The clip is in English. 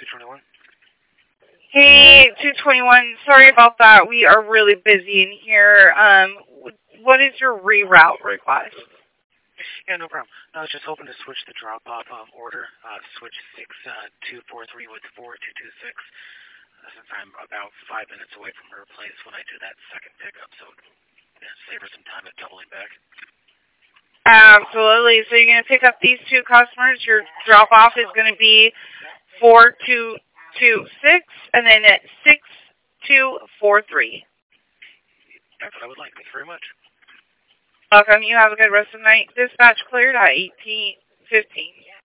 221. Hey, 221. Sorry about that. We are really busy in here. What is your reroute request? Yeah, no problem. I was just hoping to switch the drop-off order. Switch 6243 with 4226. Since I'm about 5 minutes away from her place when I do that second pickup, so save her some time at doubling back. Absolutely. So you're going to pick up these two customers. Your drop-off is going to be 4226 and then at 6243. That's what I would like. Thank you very much. Welcome. You have a good rest of the night. Dispatch cleared at 18:15.